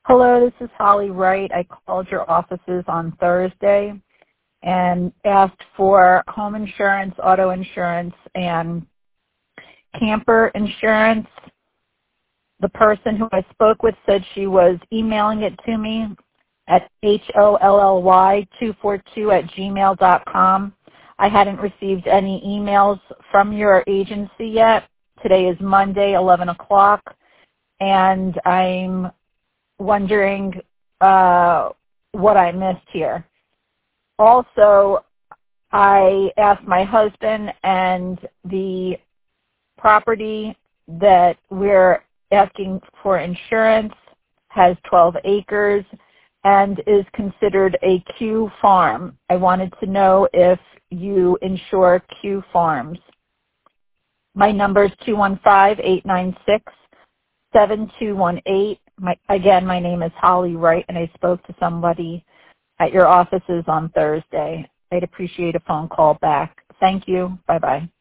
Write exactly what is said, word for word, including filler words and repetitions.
Hello, this is Holly Wright. I called your offices on Thursday and asked for home insurance, auto insurance, and camper insurance. The person who I spoke with said she was emailing it to me at H O L L Y two four two at gmail dot com. I hadn't received any emails from your agency yet. Today is Monday, eleven o'clock, and I'm wondering uh, what I missed here. Also, I asked my husband, and the property that we're asking for insurance has twelve acres and is considered a Q farm. I wanted to know if you insure Q farms. My number is two one five, eight nine six, seven two one eight. My, again, my name is Holly Wright, and I spoke to somebody at your offices on Thursday. I'd appreciate a phone call back. Thank you. Bye-bye.